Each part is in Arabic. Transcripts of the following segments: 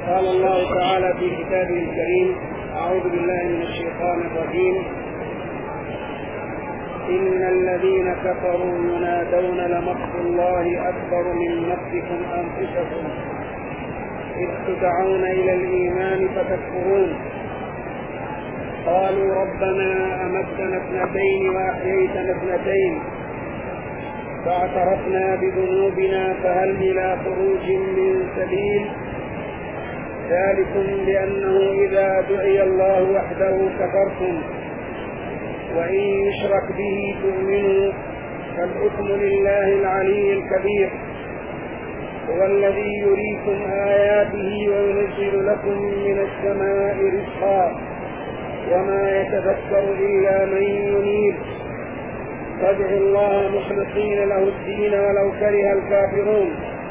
قال الله تعالى في كتابه الكريم: أعوذ بالله من الشيطان الرجيم. إن الذين كفروا ينادون لمقت الله أكبر من مقتكم أنفسكم إذ تدعون إلى الإيمان فتكفرون. قالوا ربنا أمتنا اثنتين وأحييتنا اثنتين فاعترفنا بذنوبنا فهل إلى خروج من سبيل. ذلكم بأنه إذا دعي الله وحده كفرتم وإن يشرك به تؤمنوا فالحكم لله العلي الكبير. هو الذي يريكم آياته وينزل لكم من السماء رزقا وما يتذكر إلا من ينيب. فادعوا الله مخلصين له الدين ولو كره الكافرون.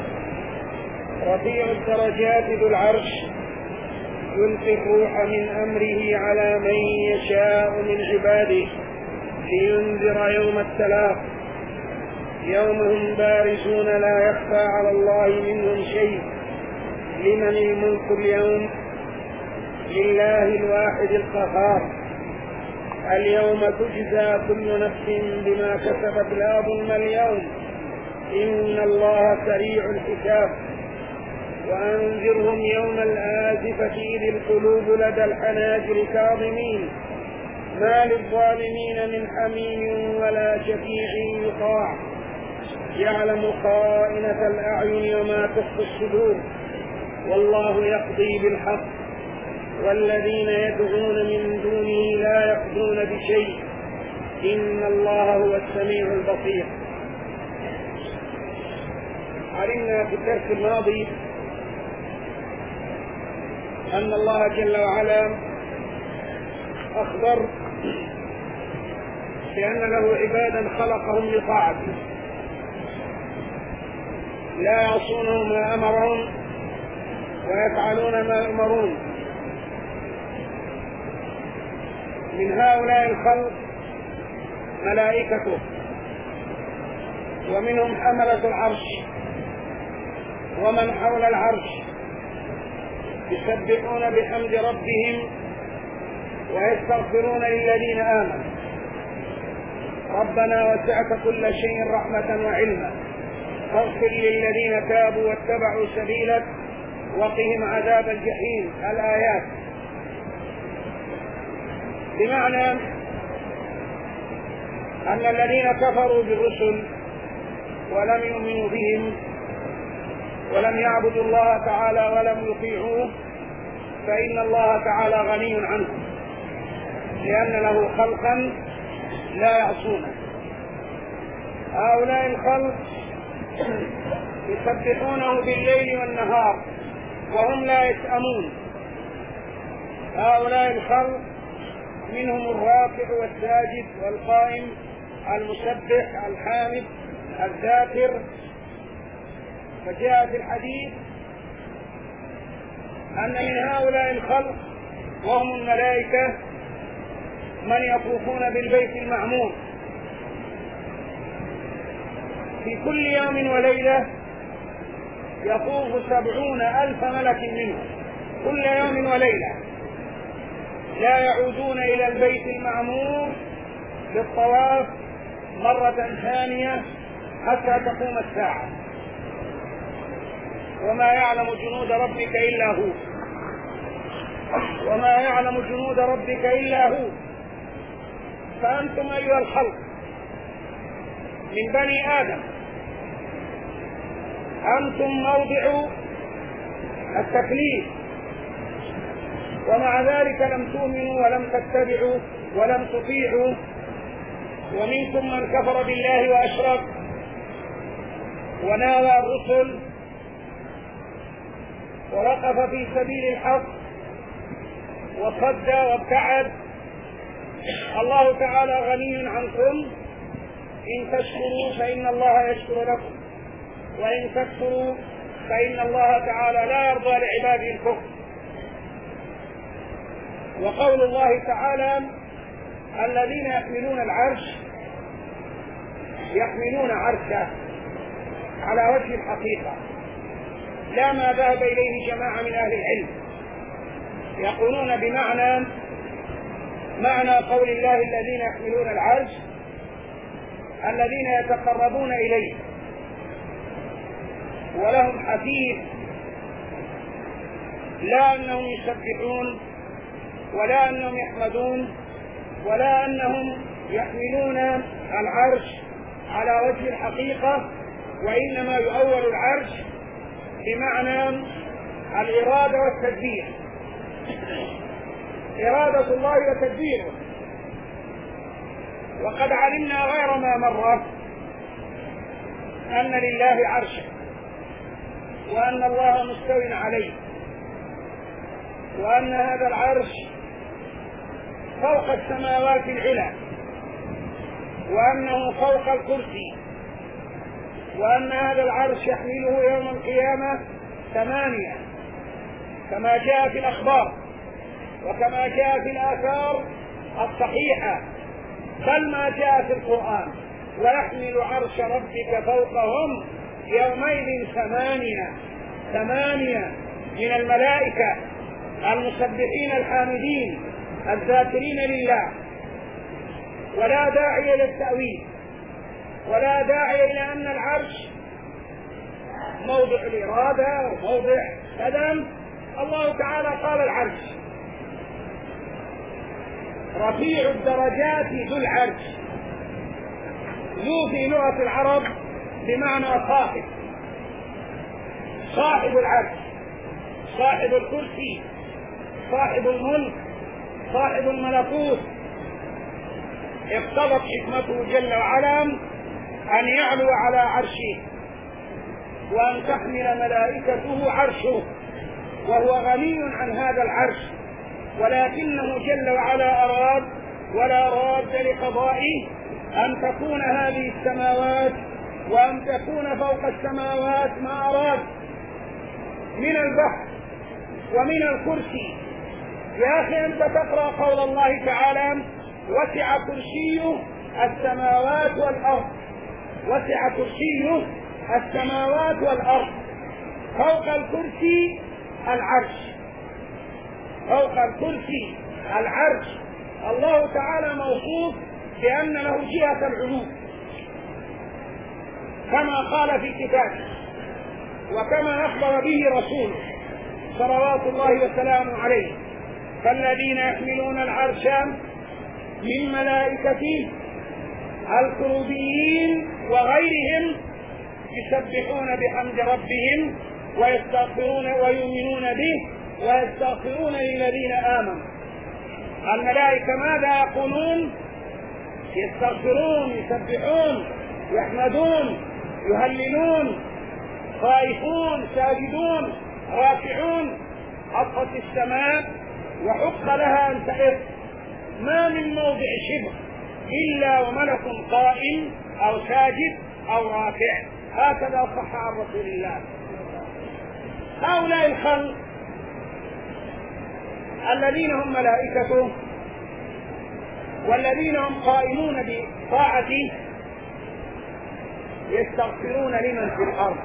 رفيع الدرجات ذو العرش يلقي الروح من أمره على من يشاء من عباده لينذر يوم التلاق يوم هم بارزون لا يخفى على الله منهم شيء. لمن الملك اليوم؟ لله الواحد القهار. اليوم تجزى كل نفس بما كسبت لا ظلم اليوم إن الله سريع الحساب. وأنذرهم يوم الآزفة إذ القلوب لدى الحناجر كاظمين ما للظالمين من حميم ولا شفيع يطاع يعلم خائنة الأعين وما تخفي الصدور والله يقضي بالحق والذين يدعون من دونه لا يقضون بشيء إن الله هو السميع البصير. علمنا في الدرس الماضي أن الله جل وعلا أخبر بأن له عبادا خلقهم لطاعته لا يعصونه ما أمرهم ويفعلون ما يؤمرون. من هؤلاء الخلق ملائكته ومنهم حملة العرش ومن حول العرش يسبحون بحمد ربهم ويستغفرون للذين آمنوا. ربنا وسعت كل شيء رحمة وعلما فاغفر للذين تابوا واتبعوا سبيلك وقهم عذاب الجحيم. الآيات بمعنى أن الذين كفروا بالرسل ولم يؤمنوا بهم ولم يعبدوا الله تعالى ولم يطيعوه فإن الله تعالى غني عنهم لأن له خلقا لا يعصونه. هؤلاء الخلق يسبحونه بالليل والنهار وهم لا يسأمون. هؤلاء الخلق منهم الراكع والساجد والقائم المسبح الحامد الذاكر. فجاء في الحديث أن من هؤلاء الخلق وهم الملائكة من يطوفون بالبيت المعمور في كل يوم وليلة يطوف 70,000 ملك منهم كل يوم وليلة لا يعودون إلى البيت المعمور للطواف مرة ثانية حتى تقوم الساعة. وما يعلم جنود ربك إلا هو وما يعلم جنود ربك إلا هو. فأنتم أيها الخلق من بني آدم أنتم موضع التكليف ومع ذلك لم تؤمنوا ولم تتبعوا ولم تطيعوا. ومنكم من كفر بالله وأشرك وناوى الرسل ووقف في سبيل الحق وصد وابتعد. الله تعالى غني عنكم إن تشكروا فإن الله يشكر لكم وإن تكفروا فإن الله تعالى لا يرضى لعباده الكفر. وقول الله تعالى الذين يحملون العرش يحملون عرشه على وجه الحقيقة لا ما ذهب إليه جماعة من أهل العلم، يقولون معنى قول الله الذين يحملون العرش الذين يتقربون إليه ولهم حفيظ، لا أنهم يسبحون ولا أنهم يحمدون ولا أنهم يحملون العرش على وجه الحقيقة، وإنما يؤول العرش بمعنى الإرادة والتدبير، إرادة الله وتدبيره. وقد علمنا غير ما مر أن لله عرشا وأن الله مستو عليه، وأن هذا العرش فوق السماوات العلى، وأنه فوق الكرسي، وأن هذا العرش يحمله يوم القيامة 8 كما جاء في الأخبار وكما جاء في الآثار الصحيحة، بل ما جاء في القرآن: ويحمل عرش ربك فوقهم يومئذ 8 من الملائكة المسبحين الحامدين الذاكرين لله. ولا داعي إلى التأويل ولا داعي إلى أن العرش موضع الإرادة وموضع قدم. الله تعالى قال العرش رفيع الدرجات ذو العرش، ذو في لغة العرب بمعنى صاحب العرش، صاحب الكرسي، صاحب الملك، صاحب الملكوت. اقتضت حكمته جل وعلا أن يعلو على عرشه وأن تحمل ملائكته عرشه، وهو غني عن هذا العرش، ولكنه جل وعلا أراد ولا راد لقضائه أن تكون هذه السماوات وأن تكون فوق السماوات ما أراد من البحر ومن الكرسي. يا أخي أنت تقرأ قول الله تعالى: وسع كرسيه السماوات والأرض، وسع كرسيه السماوات والأرض. فوق الكرسي العرش، فوق الكرسي العرش. الله تعالى موصوف بأن له جهة العلو كما قال في كتابه وكما أخبر به رسوله صلوات الله وسلامه عليه: فالذين يحملون العرش من ملائكته الكروبيين وغيرهم يسبحون بحمد ربهم ويستغفرون ويؤمنون به ويستغفرون للذين آمنوا. الملائكة ماذا يقولون؟ يستغفرون، يسبحون، يحمدون، يهللون، خائفون، ساجدون، راكعون. حطت السماء وحق لها أن تئر، ما من موضع شبر إلا وملك قائم أو ساجد أو راكع. هكذا صح عن رسول الله. هؤلاء الخلق الذين هم ملائكته والذين هم قائمون بطاعته يستغفرون لمن في الأرض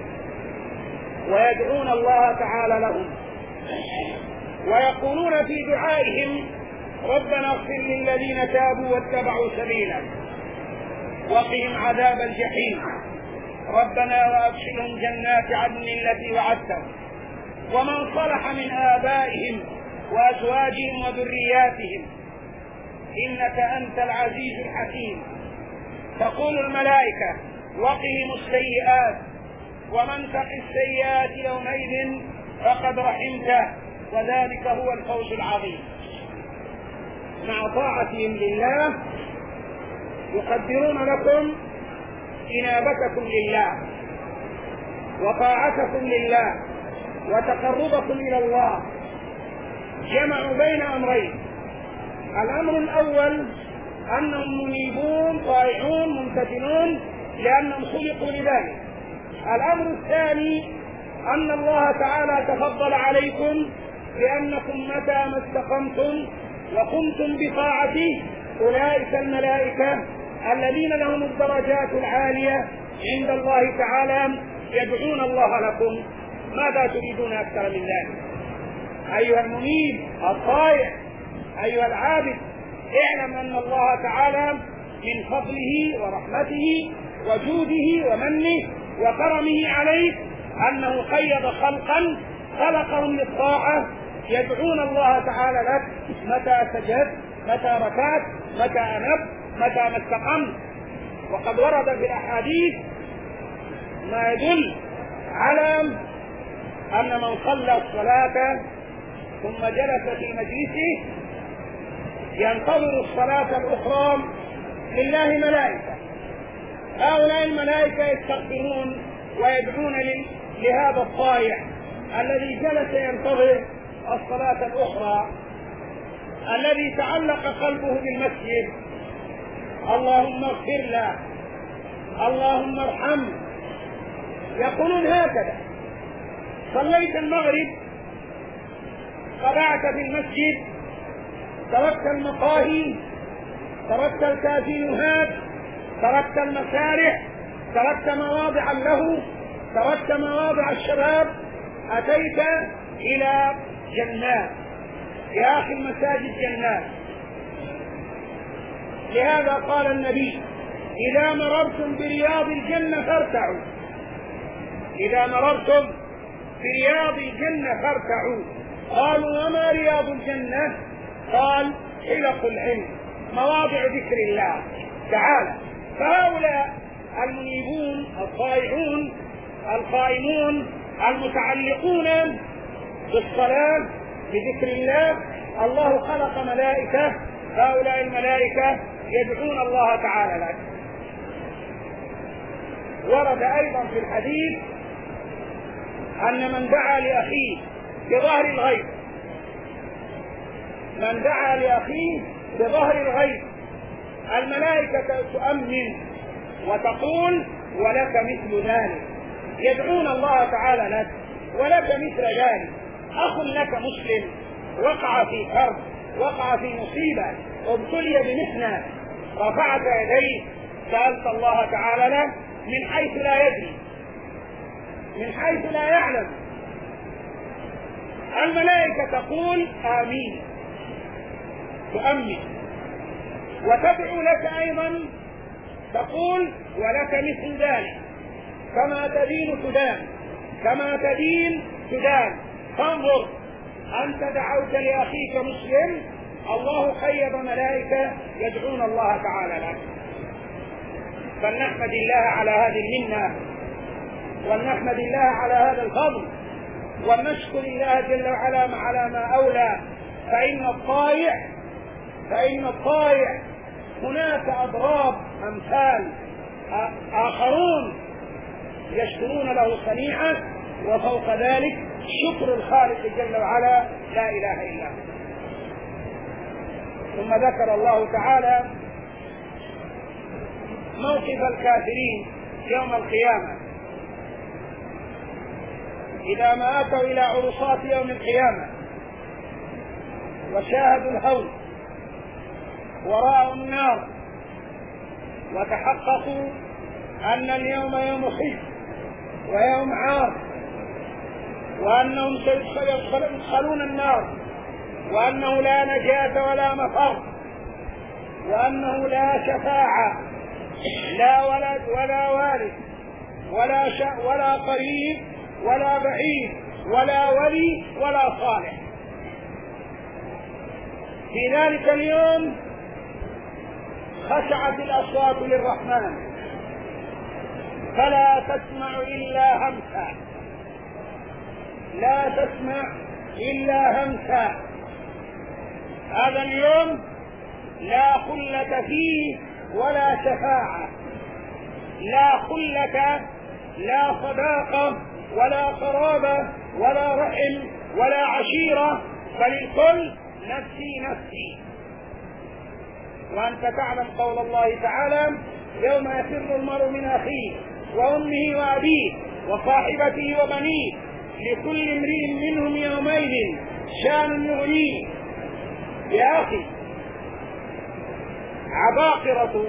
ويدعون الله تعالى لهم، ويقولون في دعائهم: ربنا اغفر للذين تابوا واتبعوا سبيلك وقهم عذاب الجحيم، ربنا وادخلهم جنات عدن التي وعدتهم، ومن صلح من آبائهم وأزواجهم وذرياتهم إنك أنت العزيز الحكيم. تقول الملائكة: وقهم السيئات، ومن تق السيئات يومئذ فقد رحمته، وذلك هو الفوز العظيم. مع طاعتهم لله يقدرون لكم إنابتكم لله وطاعتكم لله وتقربكم إلى الله. جمعوا بين أمرين: الأمر الأول أنهم منيبون طائعون ممتثلون لأنهم خلقوا لذلك. الأمر الثاني أن الله تعالى تفضل عليكم لأنكم متى ما استقمتم وقمتم بطاعته أولئك الملائكة الذين لهم الدرجات العالية عند الله تعالى يدعون الله لكم ماذا تريدون أكثر من ذلك؟ أيها المنيب الطائع، أيها العابد، اعلم أن الله تعالى من فضله ورحمته وجوده ومنه وكرمه عليك أنه قيد خلقا خلقهم للطاعة يدعون الله تعالى لك متى سجدت، متى ركعت، متى أنبت، متى ما استقمت. وقد ورد في الأحاديث ما يدل على أن من صلى الصلاة ثم جلس في مجلسه ينتظر الصلاة الأخرى لله ملائكة. هؤلاء الملائكة يستغفرون ويدعون لهذا الطائع الذي جلس ينتظر الصلاة الأخرى، الذي تعلق قلبه بالمسجد. اللهم اغفر له، اللهم ارحمه. يقولون هكذا: صليت المغرب، قرعت في المسجد، تركت المقاهي، تركت الكازينوهات، تركت المسارح، تركت مواضع اللهو، تركت مواضع الشباب، أتيت إلى جنات. يا أخي المساجد جنات. لهذا قال النبي: إذا مررتم برياض الجنة فارتعوا. إذا مررتم برياض الجنة فارتعوا. قالوا: وما رياض الجنة؟ قال: حلق العلم، مواضع ذكر الله تعالى. فهؤلاء المنيبون الطائعون القائمون المتعلقون بالصلاة بذكر الله، الله خلق ملائكة، هؤلاء الملائكة يدعون الله تعالى لك. ورد أيضا في الحديث أن من دعا لأخيه بظهر الغيب، من دعا لأخيه بظهر الغيب الملائكة تؤمن وتقول: ولك مثل ذلك. يدعون الله تعالى لك ولك مثل ذلك. أخ لك مسلم وقع في كرب، وقع في مصيبة، ابتلي بمحنة، رفعت يديه سألت الله تعالى له من حيث لا يدري، من حيث لا يعلم. الملائكة تقول: آمين، تؤمن وتدعو لك أيضا، تقول: ولك مثل ذلك. كما تدين تدان، كما تدين تدان. فانظر، أنت دعوت لأخيك مسلم، الله خيب ملائكة يدعون الله تعالى لك. فلنحمد الله على هذه المنة، ولنحمد الله على هذا الفضل، ونشكر الله جل وعلا على ما أولى. فإن الطائع هناك أضراب أمثال آخرون يشكرون له صنيعه، وفوق ذلك شكر الخالق جل وعلا لا إله إلا هو. ثم ذكر الله تعالى موقف الكافرين يوم القيامة إذا ما أتوا إلى عرصات يوم القيامة وشاهدوا الهول ورأوا النار وتحققوا أن اليوم يوم خزي ويوم عار، وأنهم سيدخلون النار، وأنه لا نجاة ولا مفر، وأنه لا شفاعة، لا ولد ولا والد ولا قريب ولا بعيد ولا ولي ولا صالح. في ذلك اليوم خشعت الأصوات للرحمن فلا تسمع إلا همسا، لا تسمع إلا همسا. هذا اليوم لا خلة فيه ولا شفاعة، لا خلة، لا صداقة ولا قرابة ولا رحم ولا عشيرة، بل الكل نفسي نفسي. وأنت تعلم قول الله تعالى: يوم يفر المرء من أخيه وأمه وأبيه وصاحبته وبنيه لكل امرئ منهم يومئذ شان يغنيه. يا أخي، عباقرة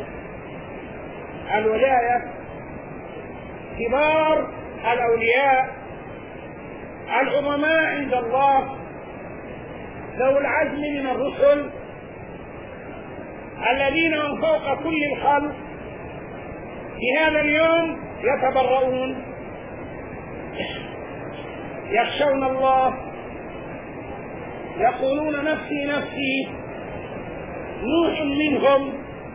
الولاية كبار الأولياء العظماء عند الله ذو العزم من الرسل الذين هم فوق كل الخلق في هذا اليوم يتبرؤون، يخشون الله، يقولون نفسي نفسي. نوح منهم،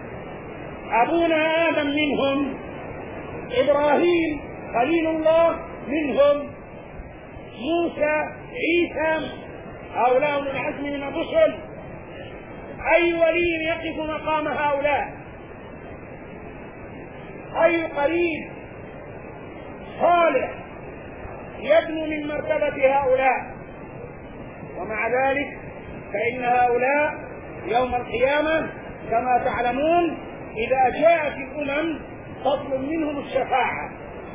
أبونا آدم منهم، إبراهيم خليل الله منهم، موسى، عيسى، هؤلاء من العزم من الرسل. أي ولي يقف مقام هؤلاء؟ أي قريب صالح يدنو من مرتبة هؤلاء؟ ومع ذلك فإن هؤلاء يوم القيامة كما تعلمون إذا جاءت الأمم تطلب منهم الشفاعة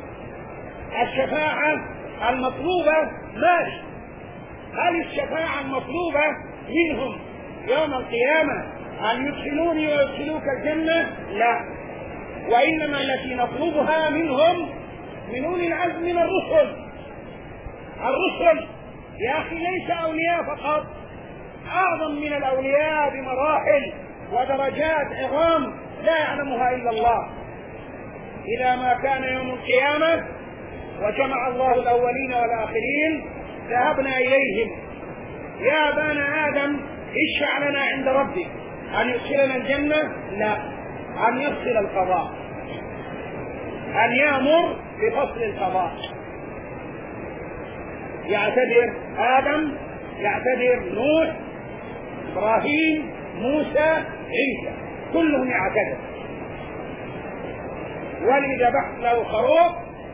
المطلوبة ماشي. هل الشفاعة المطلوبة منهم يوم القيامة أن يدخلوني ويدخلوك الجنة؟ لا، وإنما التي نطلبها منهم من أولي العزم من الرسل. يا أخي ليس أولياء فقط، أعظم من الأولياء بمراحل ودرجات عظام لا يعلمها إلا الله. إذا ما كان يوم القيامة وجمع الله الأولين والآخرين ذهبنا إليهم: يا أبانا آدم اشفع لنا عند ربك أن يدخلنا الجنة؟ لا، أن يفصل القضاء، أن يأمر بفصل القضاء. يعتذر آدم، يعتذر نوح، إبراهيم، موسى، عيسى، كلهم يعتذر. ولي ذبحت له خروف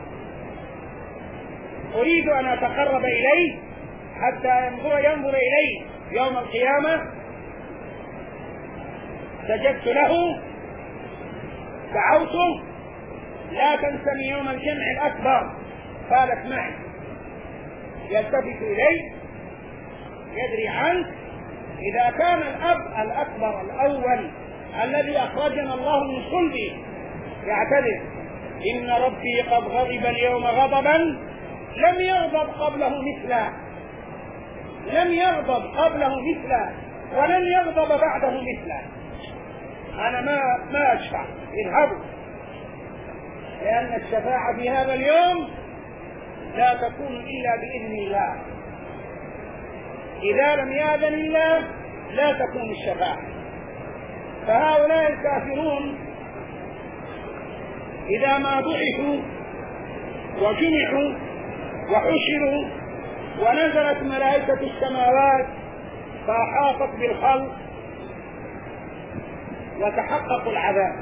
أريد أن أتقرب إليه حتى ينظر إليه يوم القيامة، سجدت له، دعوته: لا تنسني يوم الجمع الأكبر، قالت معي. يلتفت إليه، يدري عنك. إذا كان الأب الأكبر الأول الذي أخرجنا الله من صلبه يعتذر: إن ربي قد غضب اليوم غضبا لم يغضب قبله مثله، ولن يغضب بعده مثله، أنا ما أشفع، اذهبوا. لأن الشفاعة في هذا اليوم لا تكون إلا بإذن الله. إذا لم يأذن الله لا تكون الشفاعة. فهؤلاء الكافرون إذا ما بعثوا وجمعوا وحشروا ونزلت ملائكة السماوات فأحاطت بالخلق وتحققوا العذاب،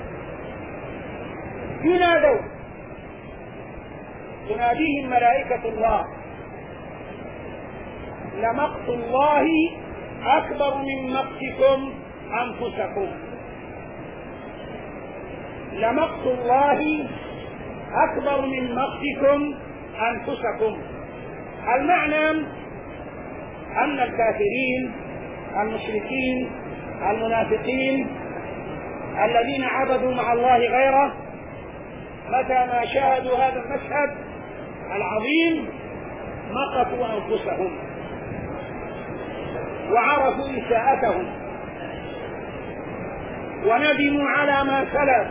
ينادوا، تناديهم ملائكة الله: لمقت الله أكبر من مقتكم أنفسكم. لمقت الله أكبر من مقتكم أنفسكم. المعنى أن الكافرين المشركين المنافقين الذين عبدوا مع الله غيره متى ما شاهدوا هذا المشهد العظيم مقتوا أنفسهم وعرفوا إساءتهم وندموا على ما سلف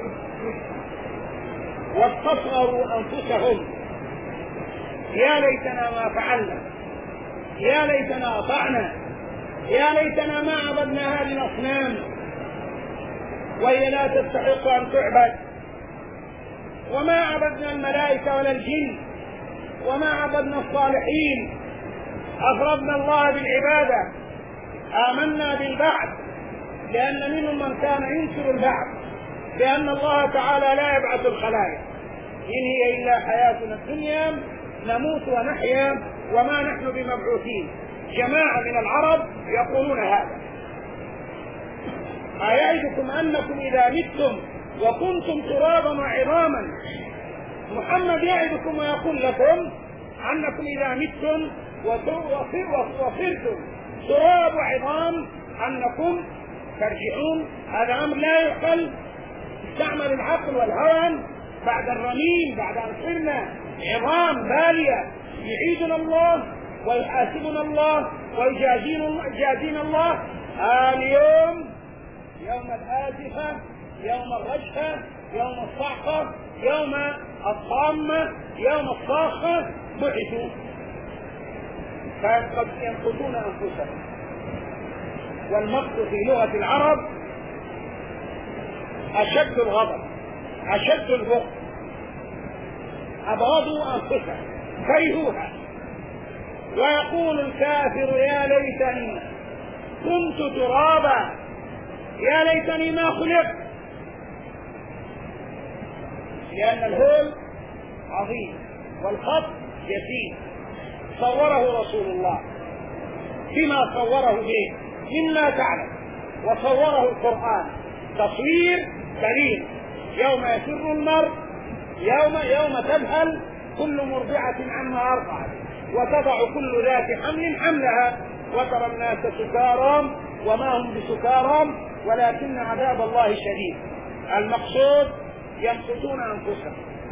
واستصغروا أنفسهم: يا ليتنا ما فعلنا، يا ليتنا أطعنا، يا ليتنا ما عبدنا هذه الأصنام وهي لا تستحق أن تعبد، وما عبدنا الملائكة ولا الجن، وما عبدنا الصالحين، أفردنا الله بالعبادة، آمنا بالبعث، لأن منهم من كان ينكر البعث، لأن الله تعالى لا يبعث الخلائق، إن هي إلا حياتنا الدنيا نموت ونحيا وما نحن بمبعوثين. جماعة من العرب يقولون هذا: أيعدكم أنكم إذا متم وكنتم ترابا وعظاما. محمد يعدكم ويقول لكم أنكم إذا متم وصرتم تراب وعظام أنكم ترجعون. هذا أمر لا يعقل. استعمل العقل والهوى بعد الرميم، بعد أن صرنا عظام بالية يعيدنا الله ويحاسبنا الله ويجازينا الله. اليوم يوم الآزفة، يوم الرجفة، يوم الصعقة، يوم الطامة، يوم الصاخة بعثوا فقد ينقذون أنفسهم. والمقت في لغة العرب أشد الغضب، أشد البغض، أبغضوا أنفسهم، كرهوها. ويقول الكافر يا ليتني كنت ترابا، يا ليتني ما خلقت. لأن الهول عظيم والخط يسير. صوره رسول الله بما صوره به مما تعلم، وصوره القرآن تصوير بليغ. يوم يفر المرء يوم تذهل كل مرضعة عما أرضعت وتضع كل ذات حمل حملها وترى الناس سكارى وما هم بسكارى ولكن عذاب الله شديد. المقصود يمقتون أنفسهم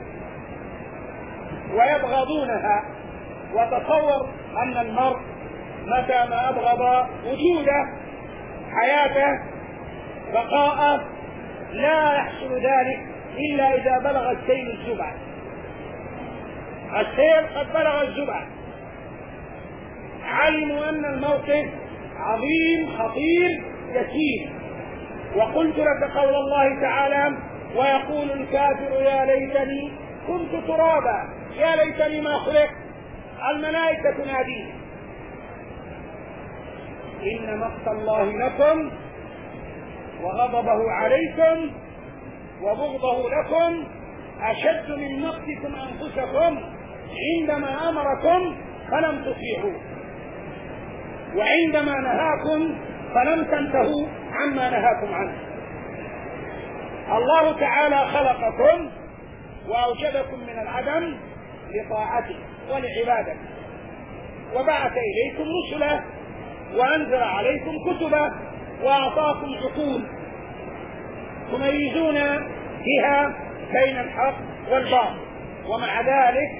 ويبغضونها. وتصور أن المرء متى ما أبغض وجوده، حياته، بقاءه، لا يحصل ذلك إلا إذا بلغ السيل الزبع. السيل قد بلغ الزبع، علموا أن الموقف عظيم خطير يسير. وقلت لك قول الله تعالى ويقول الكافر يا ليتني كنت ترابا، يا ليتني ما خلقت. الملائكة تناديه إن مقت الله لكم وغضبه عليكم وبغضه لكم أشد من مقتكم أنفسكم عندما أمركم فلم تطيعوه، وعندما نهاكم فلم تنتهوا عما نهاكم عنه. الله تعالى خلقكم وأوجدكم من العدم لطاعته ولعبادته، وبعث إليكم رسله وأنزل عليكم كتبه وأعطاكم عقول تميزون بها بين الحق والباطل، ومع ذلك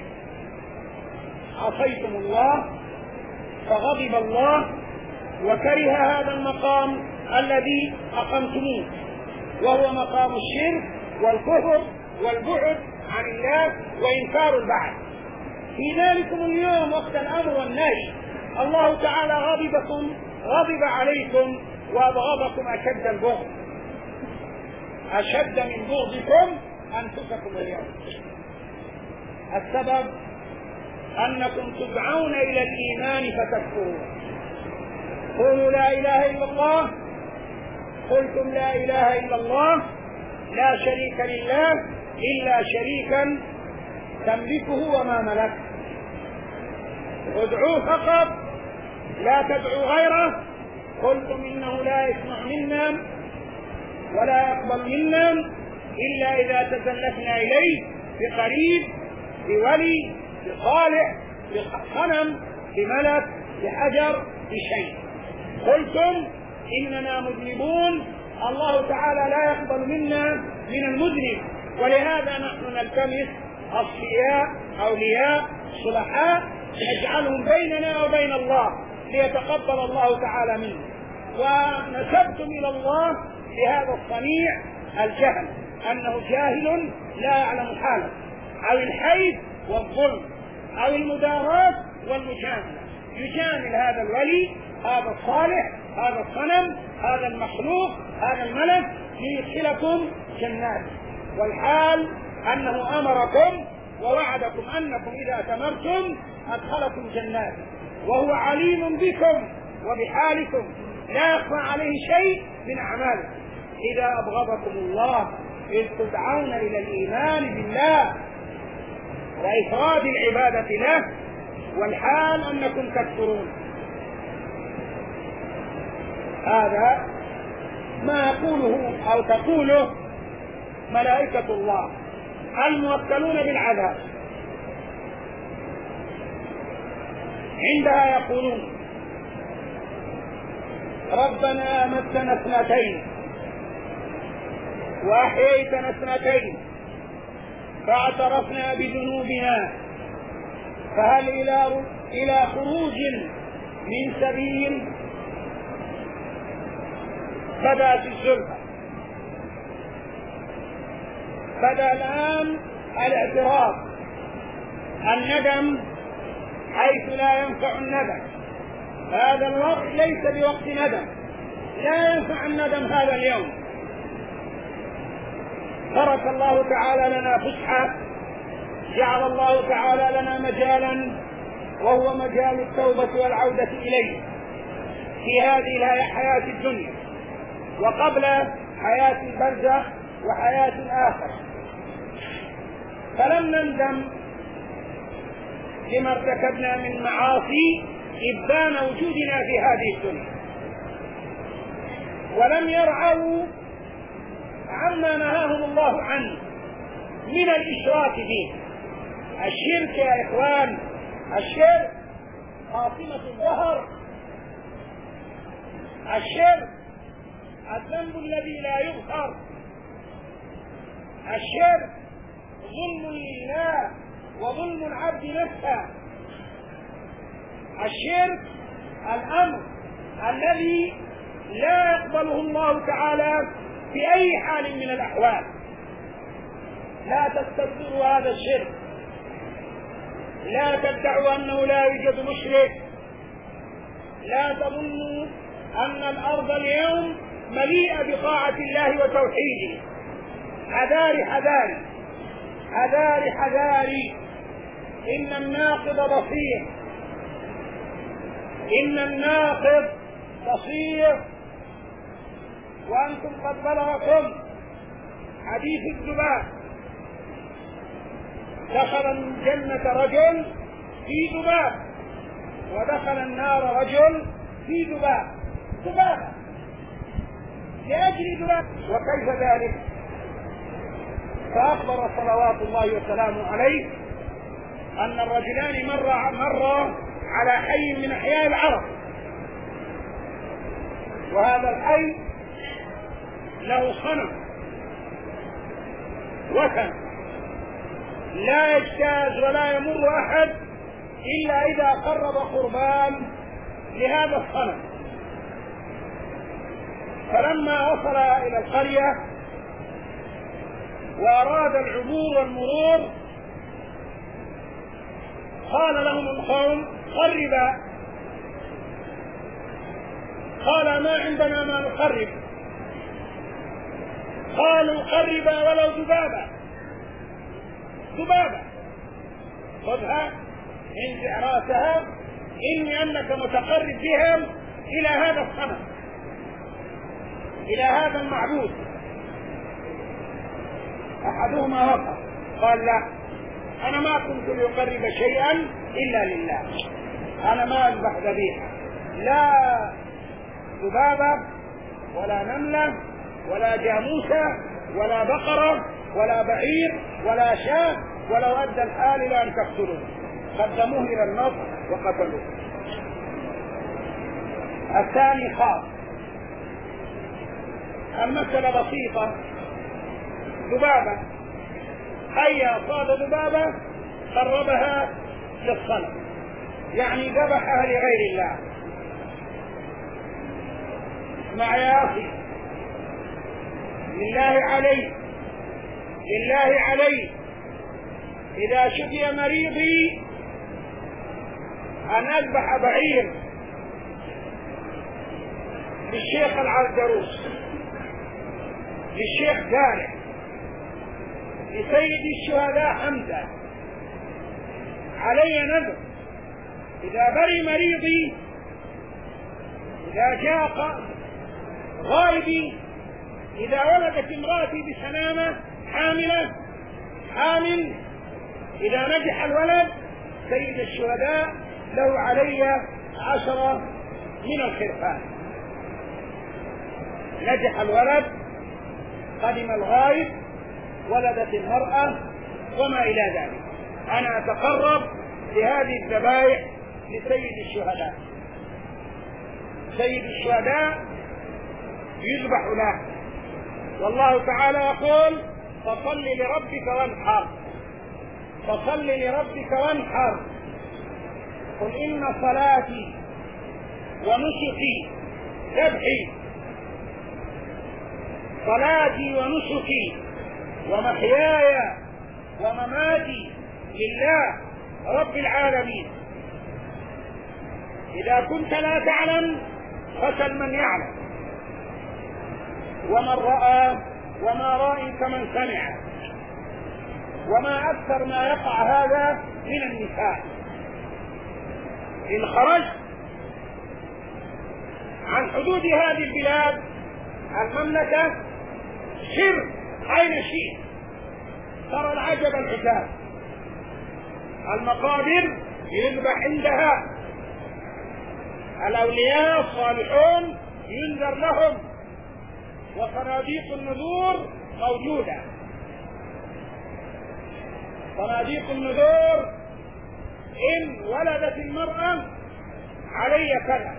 عصيتم الله فغضب الله وكره هذا المقام الذي أقمتموه، وهو مقام الشرك والكفر والبعد عن الله وإنكار البعث. في ذلكم اليوم وقت الأمر والنهي الله تعالى غضب عليكم وأبغضكم أشد البغض، أشد من بغضكم أنفسكم اليوم. السبب أنكم تدعون إلى الإيمان فتكفرون. قولوا لا إله إلا الله، قلتم لا إله إلا الله، لا شريك لله إلا شريكا تملكه وما ملك. ادعوه فقط لا تدعوا غيره. قلتم إنه لا يسمع منا ولا يقبل منا إلا إذا تزلفنا إليه بقريب، بولي، بصالح، بصنم، بملك، بحجر، بشيء. قلتم إننا مذنبون، الله تعالى لا يقبل منا من المذنب، ولهذا نحن نلتمس أصفياء أولياء صلحاء نجعلهم بيننا وبين الله ليتقبل الله تعالى منه. ونسبتم إلى الله بهذا الصنيع الجهل، أنه جاهل لا يعلم حاله، أو الحيد والظلم، أو المداراة والمجاملة. يجامل هذا الولي، هذا الصالح، هذا الصنم، هذا المخلوق، هذا الملك ليدخلكم جنات، والحال أنه أمركم ووعدكم أنكم إذا أتمرتم أدخلكم جنات، وهو عليم بكم وبحالكم لا يخفى عليه شيء من أعمالكم. إذا أبغضكم الله إذ تدعون إلى الإيمان بالله وإفراد العبادة له، والحال أنكم تكفرون. هذا ما يقوله أو تقوله ملائكة الله الموكلون بالعذاب. عندها يقولون ربنا أمتنا اثنتين وأحييتنا اثنتين فاعترفنا بذنوبنا فهل إلى خروج من سبيل؟ بدأت الزلفى، بدأ الآن الاعتراف، الندم حيث لا ينفع الندم. هذا الوقت ليس بوقت ندم، لا ينفع الندم هذا اليوم. ترك الله تعالى لنا فسحة، جعل الله تعالى لنا مجالا، وهو مجال التوبة والعودة إليه في هذه الحياة الدنيا وقبل حياة البرزخ وحياة الآخرة. فلم نندم لما ارتكبنا من معاصي إبان وجودنا في هذه الدنيا، ولم يرعوا عما نهاهم الله عنه من الإشراك به. الشرك يا إخوان، الشرك خاصمة الظهر، الشرك الذنب الذي لا يغفر، الشرك ظلم لله وظلم العبد نفسه، الشرك الأمر الذي لا يقبله الله تعالى في أي حال من الأحوال. لا تستبدلوا هذا الشرك، لا تدعوا أنه لا يوجد مشرك، لا تظنوا أن الأرض اليوم مليئة بطاعة الله وتوحيده. حذاري حذاري حذاري حذاري، إن الناقض بصير، إن الناقض بصير. وأنتم قد بلغكم حديث الذباب، دخل الجنة رجل في ذباب ودخل النار رجل في ذباب، ذبابة لأجل ذباب. وكيف ذلك؟ فأخبر صلوات الله وسلامه عليه أن الرجلان مرا على حي من أحياء العرب، وهذا الحي له صنم وثن لا يجتاز ولا يمر أحد إلا إذا قرب قربان لهذا الصنم. فلما وصل إلى القرية وأراد العبور والمرور قال لهم القوم قربا، قال ما عندنا ما نقرب، قالوا قربا ولو ذبابا، ذبابا خذها انزع راسها إني أنك متقرب بهم إلى هذا الصنم، إلى هذا المعبود. أحدهما وقف قال لا، أنا ما كنت لأقرب شيئا إلا لله، أنا ما أذبح ذبيحة، لا ذبابة ولا نملة ولا جاموسة ولا بقرة ولا بعير ولا شاة، ولو أدى الحال إلى أن تقتلوه. قدموه إلى النصر وقتلوه. الثاني خاف. المسألة بسيطة، ذبابة، أي أصاب ذبابة قربها للصنم، يعني ذبحها لغير الله. اسمع يا أخي، لله علي، لله علي إذا شفي مريضي أن أذبح بعير للشيخ العرجروس، للشيخ دارع، لسيد الشهداء حمزة، علي نذر إذا بري مريضي، إذا جاء غائبي، إذا ولدت امرأتي بسلامة حامل، إذا نجح الولد سيد الشهداء له علي 10 من الخرفان. نجح الولد، قدم الغائب، ولدت المرأة وما إلى ذلك، أنا أتقرب لهذه الذبائح لسيد الشهداء. سيد الشهداء يذبح له، والله تعالى يقول فصل لربك وانحر، فصل لربك وانحر، قل إن صلاتي ونسكي ذبحي صلاتي ونسكي ومحياي ومماتي لله رب العالمين. إذا كنت لا تعلم فسل من يعلم، ومن رأى وما رأي كمن سمع. وما أكثر ما يقع هذا من النساء. إن خرجت عن حدود هذه البلاد المملكة سر أين شئت ترى العجب العجاب. المقابر يذبح عندها، الأولياء الصالحون ينذر لهم، وصناديق النذور موجودة. صناديق النذور إن ولدت المرأة علي كذا.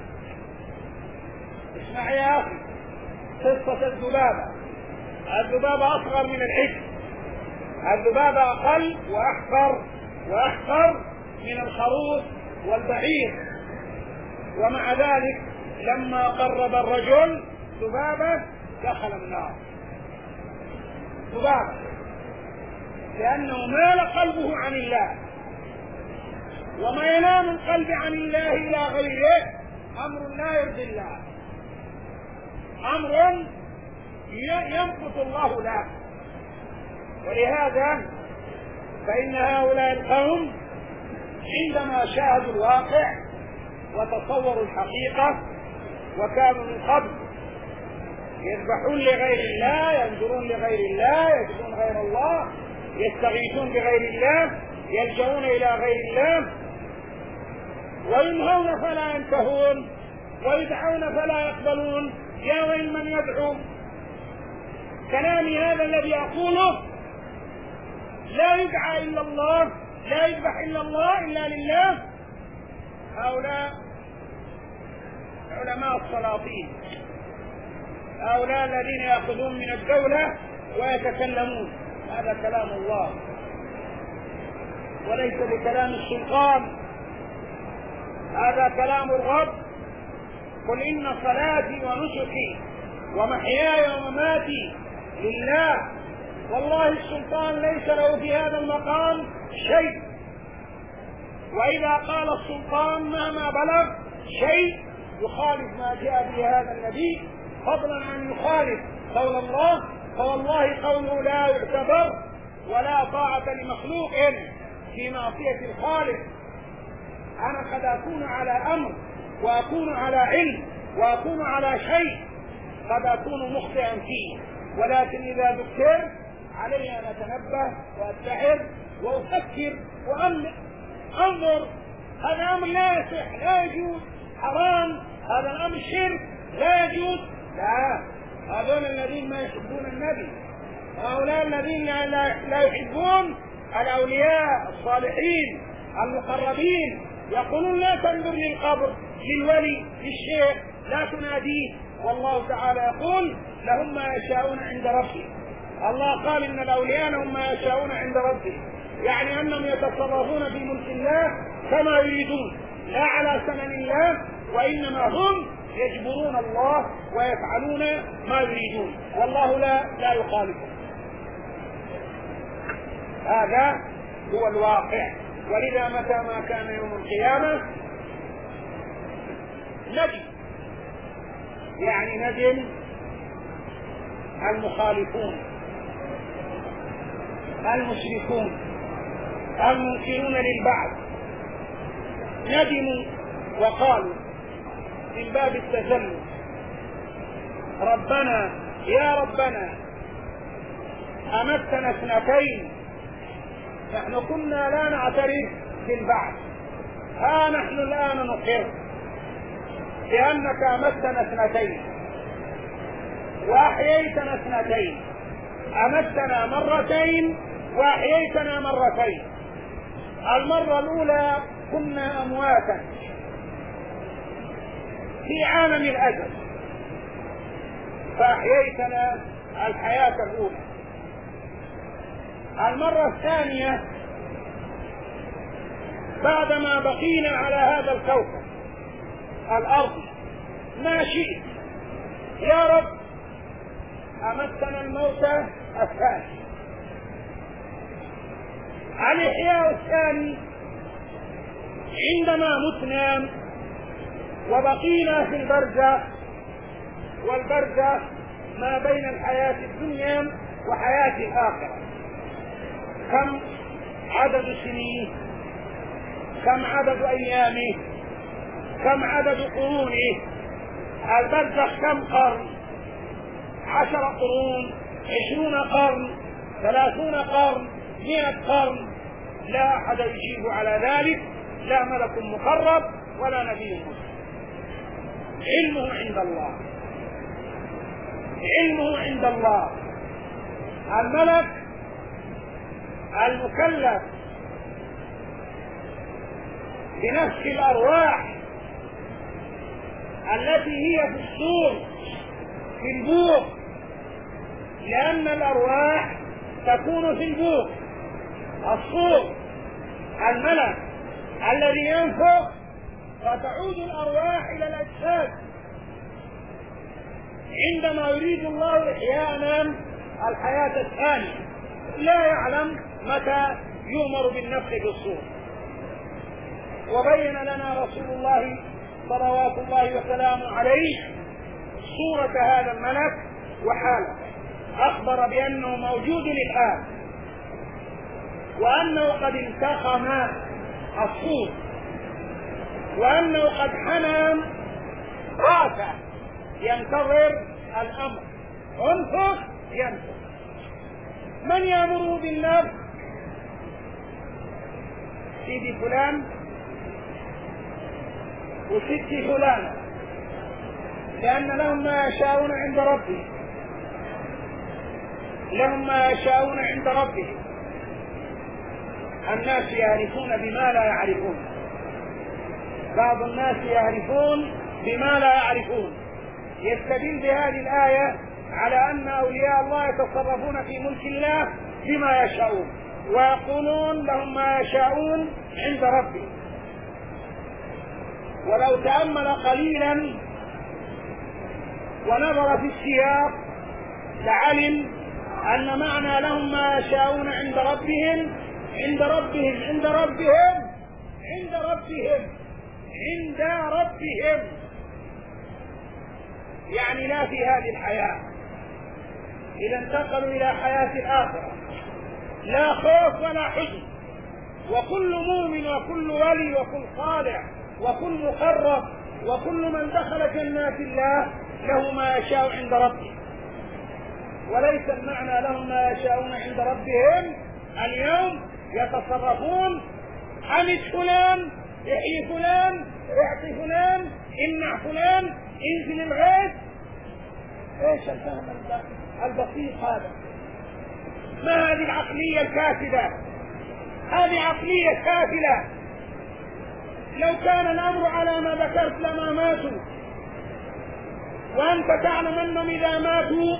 اسمع يا أخي قصة الذبابة. الذبابة أصغر من العجل، الذبابة أقل وأحقر من الخروف والبعير، ومع ذلك لما قرب الرجل ذبابة دخل النار. ذبابة لأنه مال قلبه عن الله، وما ينام القلب عن الله إلى غيره أمر لا يرضي الله، أمر ينقص الله له. ولهذا فإن هؤلاء القوم عندما شاهدوا الواقع وتصوروا الحقيقة وكانوا من قبل يذبحون لغير الله، ينذرون لغير الله، يدعون غير الله، يستغيثون بغير الله، يلجؤون إلى غير الله، وينهون فلا ينتهون، ويدعون فلا يقبلون. يا ويل من يدعو. كلامي هذا الذي أقوله لا يدعى إلا الله، لا يذبح إلا الله إلا لله. هؤلاء علماء السلاطين، هؤلاء الذين يأخذون من الدولة ويتكلمون، هذا كلام الله وليس بكلام السلطان، هذا كلام الرب. قل إن صلاتي ونسكي ومحياي ومماتي لله. والله السلطان ليس له في هذا المقام شيء، وإذا قال السلطان مهما بلغ شيء يخالف ما جاء به هذا النبي، فضلا عن يخالف قول الله، فوالله قوله لا يعتبر ولا طاعة لمخلوق في معصية الخالق. أنا قد أكون على أمر وأكون على علم وأكون على شيء قد أكون مخطئا فيه، ولكن إذا ذكرت علي أن أتنبه وأتعظ وأفكر وأنظر. هذا أمر لا يصح، لا يجوز، حرام، هذا الأمر شرك، لا يجوز. لا، هذول الذين ما يحبون النبي، هؤلاء الذين لا يحبون الأولياء الصالحين المقربين، يقولون لا تنظر للقبر، للولي، للشيخ، لا تناديه. والله تعالى يقول لهم ما يشاءون عند ربهم. الله قال إن الأولياء لهم ما يشاءون عند ربهم، يعني أنهم يتصرفون في ملك الله كما يريدون، لا على سنن الله، وإنما هم يجبرون الله ويفعلون ما يريدون، والله لا يخالفهم. هذا هو الواقع. ولذا متى ما كان يوم القيامة ندم، يعني ندم المخالفون المشركون المنكرون للبعث، ندموا وقالوا من باب التذلل ربنا يا ربنا أمتنا اثنتين، نحن كنا لا نعترف بالبعث، ها نحن الآن نقر لأنك أمتنا اثنتين وأحييتنا اثنتين، أمتنا مرتين وأحييتنا مرتين. المرة الأولى كنا أمواتا في عالم الأجل فأحييتنا الحياة الأولى. المرة الثانية بعدما بقينا على هذا الكوكب الأرض ما شئت يا رب أمتنا الموت الثاني. الإحياء الثاني عندما متنا وبقينا في البرزخ، والبرزخ ما بين الحياة الدنيا وحياة الآخرة. كم عدد سنين؟ كم عدد أيامه؟ كم عدد قرونه؟ البرزخ كم قرن؟ 10 قرون، 20 قرن، 30 قرن، 100 قرن؟ لا أحد يجيب على ذلك، لا ملك مقرب ولا نبي مرسل. علمه عند الله، علمه عند الله. الملك المكلف بنفس الأرواح التي هي في الصور في البوق، لأن الأرواح تكون في البوق الصور. الملك الذي ينفخ فتعود الأرواح إلى الأجساد. عندما يريد الله إحيانا الحياة الثانية لا يعلم متى يؤمر بالنفخ في الصور. وبين لنا رسول الله صلوات الله وسلامه عليه صورة هذا الملك وحاله. أخبر بأنه موجود الآن، وأنه قد التقم الصور، وأنه قد حنى راسه ينتظر الأمر. انفخ ينفخ. من يأمره بالنفخ؟ سيدي فلان وستي فلان، لأن لهم ما يشاءون عند ربهم، لهم ما يشاءون عند ربهم. الناس يعرفون بما لا يعرفون، بعض الناس يعرفون بما لا يعرفون. يستدل بهذه الآية على أن أولياء الله يتصرفون في ملك الله بما يشاءون، ويقولون لهم ما يشاءون عند ربهم. ولو تأمل قليلا ونظر في السياق لعلم أن معنى لهم ما يشاءون عند ربهم عند ربهم عند ربهم عند ربهم عند ربهم، يعني لا في هذه الحياة. إذا انتقلوا إلى حياة الآخرة لا خوف ولا حزن، وكل مؤمن وكل ولي وكل صالح وكل مقرب وكل من دخل جنات الله له ما يشاء عند ربه. وليس المعنى لهم ما يشاءون عند ربهم اليوم يتصرفون حمد فلان، احيي فلان، اعطي فلان، امنع فلان، انزل الغيث. ايش الفهم البسيط هذا؟ ما هذه العقلية الكافلة؟ هذه عقلية كافلة. لو كان الأمر على ما ذكرت لما ماتوا، وأنت تعلم أنهم إذا ماتوا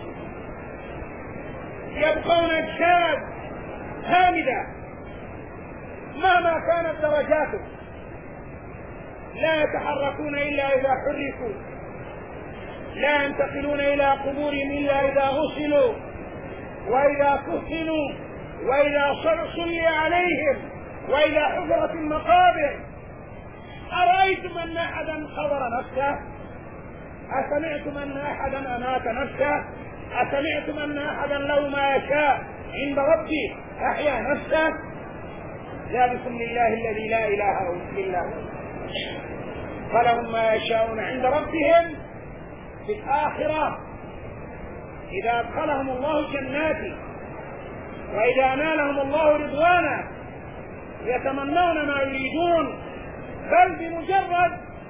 يبقون أجساد هامدة مهما كانت درجاتهم، لا يتحركون إلا إذا حركوا، لا ينتقلون إلى قبورهم إلا إذا غسلوا وإذا كفنوا وإذا صلي عليهم وإذا حفرت المقابر. أرأيتم أن أحدا خبر نفسه؟ أسمعتم أن أحدا أمات نفسه؟ أسمعتم أن أحدا له ما يشاء عند ربي أحيا نفسه؟ ذلكم لله الذي لا إله إلا هو، فلهم ما يشاءون عند ربهم في الآخرة. إذا أدخلهم الله جناته وإذا نالهم الله رضوانا يتمنون ما يريدون، بل بمجرد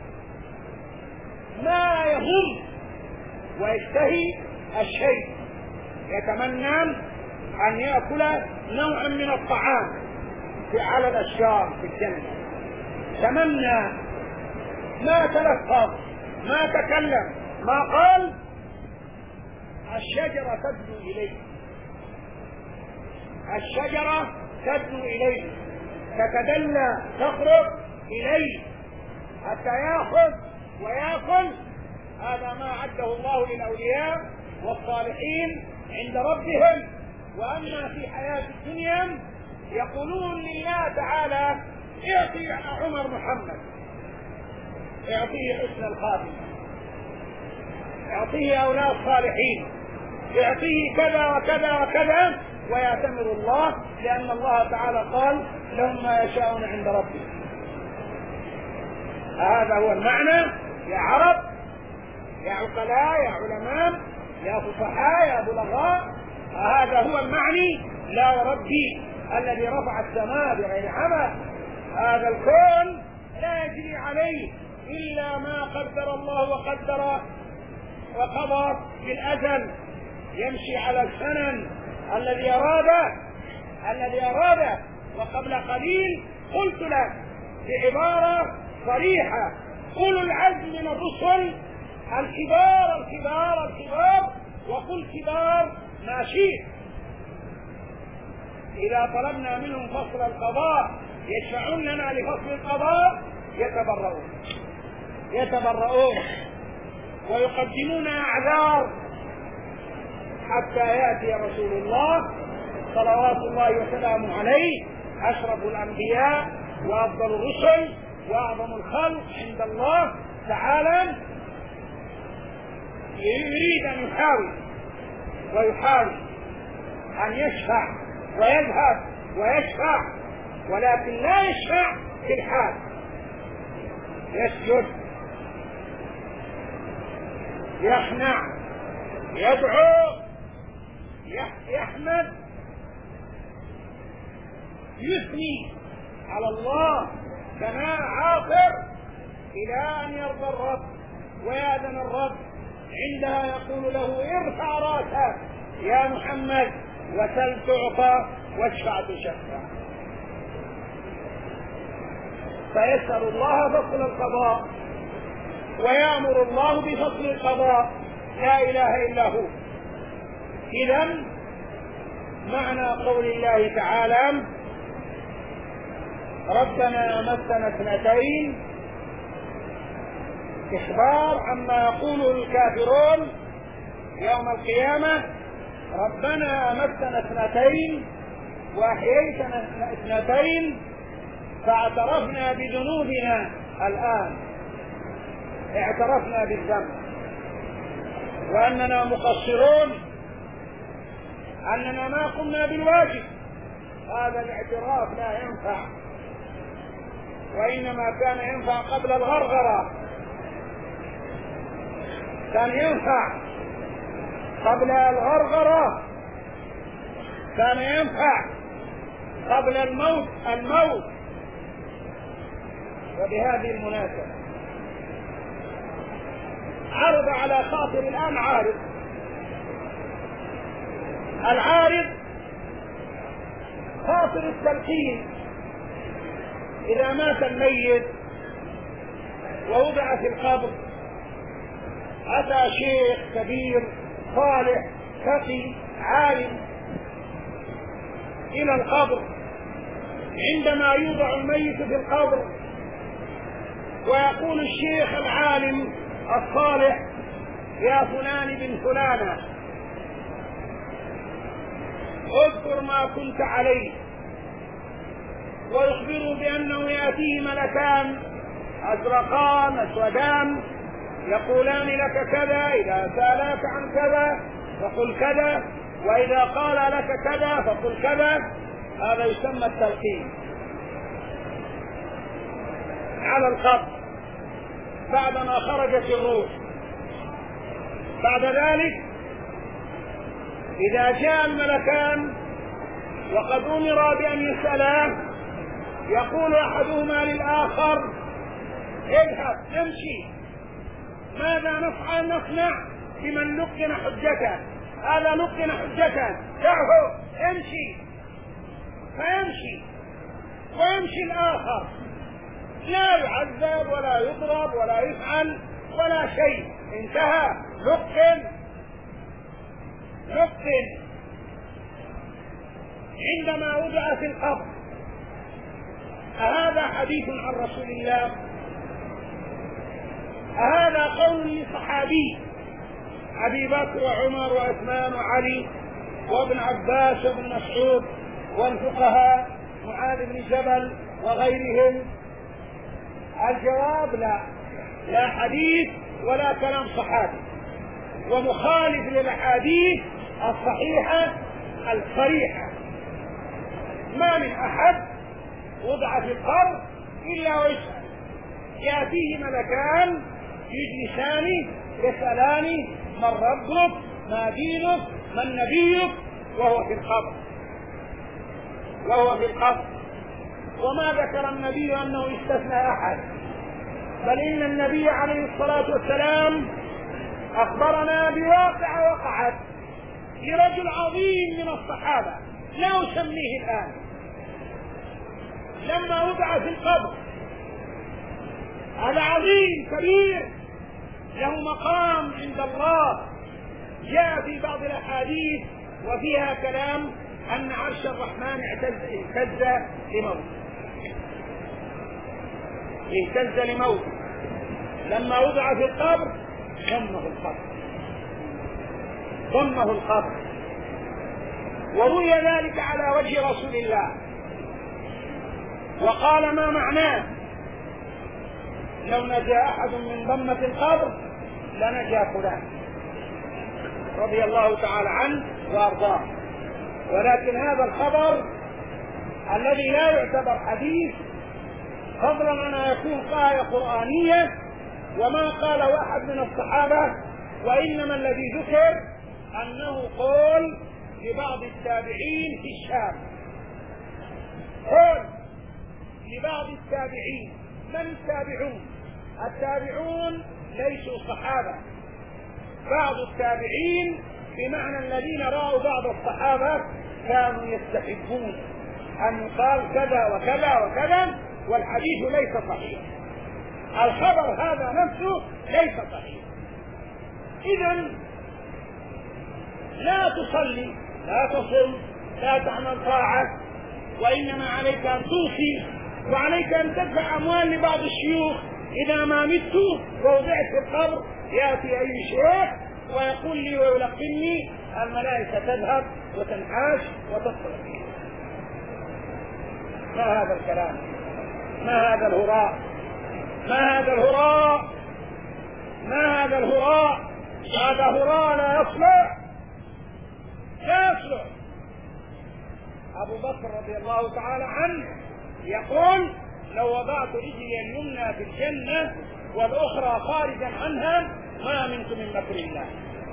ما يهم ويشتهي الشيء يتمنى أن يأكل نوعا من الطعام على الأشجار في الجنة. تمنى، ما تلفظ، ما تكلم، ما قال، الشجرة تدنو إليه، الشجرة تدنو إليه. تتدلى تقرب إليه حتى يأخذ ويأكل. هذا ما أعده الله للأولياء والصالحين عند ربهم. وأما في حياة الدنيا يقولون لله تعالى: اعطي عمر محمد، اعطيه حسن الخاتمة، اعطيه أولاد صالحين، اعطيه كذا وكذا وكذا، ويأتمر الله، لأن الله تعالى قال: لهم ما يشاءون عند ربهم. هذا هو المعنى يا عرب، يا عقلاء، يا علماء، يا فصحاء، يا بلغاء. هذا هو المعني: لا وربي الذي رفع السماء بغير عمل. هذا الكون لا يجري عليه إلا ما قدر الله وقدر وقضى في الأزل، يمشي على السنن الذي أراده. وقبل قليل قلت لك بعبارة صريحة: أولو العزم من الرسل الكبار، وقل كبار ما شئت. إذا طلبنا منهم فصل القضاء يشفعون لنا لفصل القضاء يتبرؤون ويقدمون أعذار حتى يأتي رسول الله صلوات الله وسلامه عليه، أشرف الأنبياء وأفضل الرسل وأعظم الخلق عند الله تعالى، يريد أن يحاول أن يشفع ويذهب ويشفع، ولكن لا يشفع في الحال، يسجد، يخنع، يدعو، يحمد، يثني على الله ثناء عاطر إلى أن يرضى الرب ويأذن الرب. عندها يقول له: ارفع راسك يا محمد، وسل تعطى، واشفع تشفع. فيسأل الله فصل القضاء، ويأمر الله بفصل القضاء، لا إله إلا هو. إذن معنى قول الله تعالى: ربنا مسنا اثنتين، إخبار عما يقوله الكافرون يوم القيامة: ربنا مسنا اثنتين وأحييتنا اثنتين فاعترفنا بذنوبنا. الآن اعترفنا بالذنب وأننا مقصرون، أننا ما قمنا بالواجب. هذا الاعتراف لا ينفع، وإنما كان ينفع قبل الغرغرة، كان ينفع قبل الغرغرة، كان ينفع قبل الموت. وبهذه المناسبة عرض على خاطر الآن العارض خاطر التلقين. إذا مات الميت ووضع في القبر، أتى شيخ كبير صالح تقي عالم إلى القبر. عندما يوضع الميت في القبر ويقول الشيخ العالم الصالح: يا فلان بن فلانة، اذكر ما كنت عليه، ويخبروا بأنه يأتيه ملكان أزرقان أسودان يقولان لك كذا، إذا سألك عن كذا فقل كذا، وإذا قال لك كذا فقل كذا. هذا يسمى التلقين على القبر بعدما خرجت الروح. بعد ذلك إذا جاء الملكان وقد أمر بأن يسألاه، يقول أحدهما للآخر: اذهب امشي، ماذا نصنع بمن لقن حجته؟ هذا لقن حجته، دعه امشي. فيمشي ويمشي الآخر، لا يعذب ولا يضرب ولا يفعل ولا شيء، انتهى. لقن. عندما وضع في القبر أهذا حديث عن رسول الله؟ أهذا قول لصحابي أبي بكر وعمر وعثمان وعلي وابن عباس وابن مسعود والفقهاء معاذ بن جبل وغيرهم؟ الجواب لا، لا حديث ولا كلام صحابي، ومخالف للأحاديث الصحيحة الصريحة. ما من أحد وضع في القبر إلا ويسأل، يأتيه ملكان يجلسان يسألان من ربك ما دينك من نبيك وهو في القبر، وهو في القبر. وما ذكر النبي أنه استثنى أحد، بل إن النبي عليه الصلاة والسلام أخبرنا بواقع وقعت لرجل عظيم من الصحابة لا أسميه الآن، لما وضع في القبر. هذا عظيم كبير له مقام عند الله. جاء في بعض الأحاديث وفيها كلام أن عرش الرحمن اهتز لموت لما وضع في القبر. ضمه القبر، وروي ذلك على وجه رسول الله، وقال ما معناه؟ لو نجا أحد من ضمة القبر لنجا فلان رضي الله تعالى عنه وأرضاه. ولكن هذا الخبر الذي لا يعتبر حديث، فضلا أن يكون آية قرآنية وما قال واحد من الصحابة، وإنما الذي ذكر أنه قول لبعض التابعين في الشام. قول لبعض التابعين. من التابعون؟ التابعون ليسوا صحابة، بعض التابعين بمعنى الذين رأوا بعض الصحابة كانوا يستحبون أن يقال كذا وكذا وكذا، والحديث ليس صحيح، الخبر هذا نفسه ليس صحيح. إذن لا تصلي، لا تصم، لا تعمل طاعة، وإنما عليك أن توصي، وعليك أن تدفع أموال لبعض الشيوخ. إذا ما مت ووضعت في القبر يأتي أي شيخ ويقول لي ويلقني، الملائكة تذهب وتنحاش وتدخل فيه. ما هذا الكلام؟ ما هذا الهراء؟ ما هذا الهراء؟ ما هذا الهراء؟ هذا هراء لا يصلح، لا يصلح. أبو بكر رضي الله تعالى عنه يقول لو وضعت رجلي اليمنى في الجنة والأخرى خارجا عنها ما منت من مكر الله،